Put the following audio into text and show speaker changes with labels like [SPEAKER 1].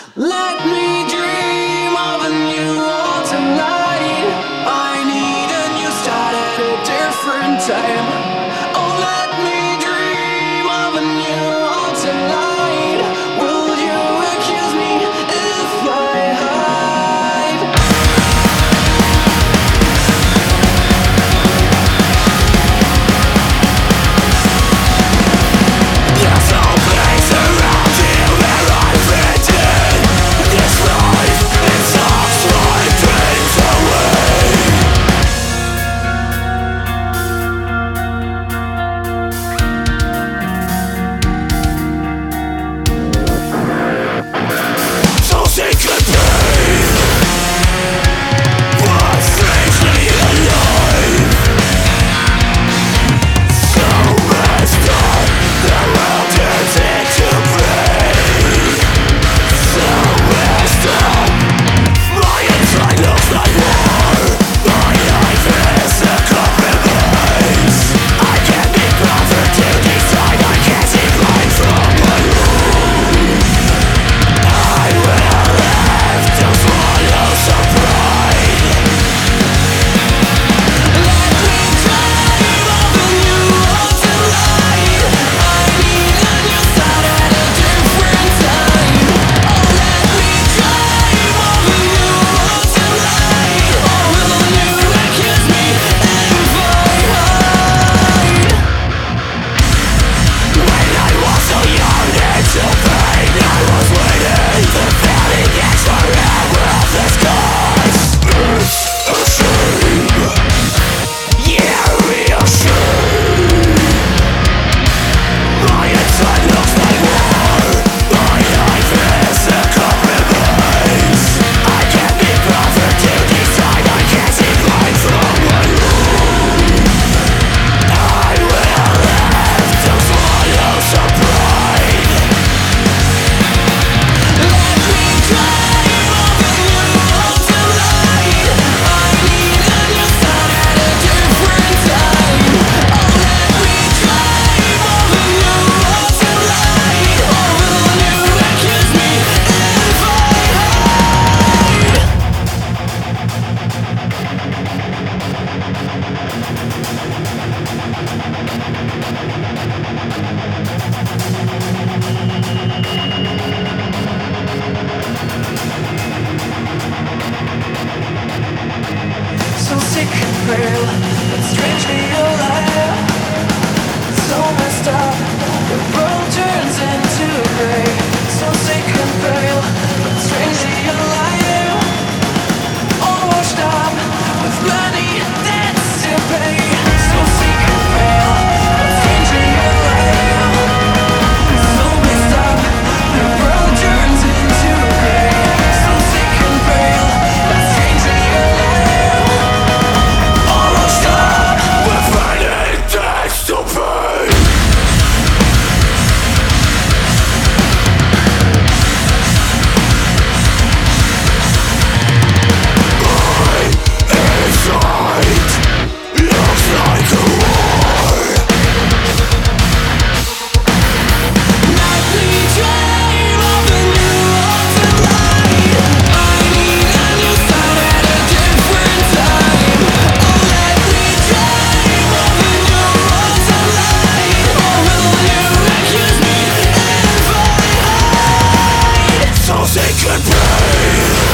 [SPEAKER 1] Let me dream of a new autumn light. I need a new start at a different time. Oh, let me dream of a new autumn light. Will you accuse me if I hide? There's no place around here where I fit in. This life, it sucks my dreams away. So sick of pain, but strangely alive. So messed up, the world turns into gray. So messed up, my inside looks like war. My life is a compromise. I can't be bothered to decide. I can't see life from my room. I will have to swallow some pride. Let me dream of a new autumn light. I need a new start at a different time. Oh, let me dream of a new autumn light. Oh, will you accuse me if I hide? When I was so young and so vain, I was waiting, fulfilling its forever of the skies. It's a shame, yeah, real shame. My inside looks like war. My life is a compromise. I can't be bothered to decide. I can't see light from my room. I will have to swallow some pride. Let me dream of a new autumn light. I need a new start at a different time. Oh, let me dream of a new autumn light. Oh, will you accuse me if I hide? So sick and frail, but strangely alive. So messed up, the world turns into gray. So sick and frail, but strangely alive. All washed up, with money debts to pay. So sick and frail, but strangely alive. So messed up, the world turns into gray. So sick and frail, but strangely alive. All washed up, with money debts to pay. Inside looks like a war. Let me dream of a new autumn light. I need a new start at a different time. Oh, let me dream of a new autumn light. Oh, will you accuse me if I hide? So sick and pain.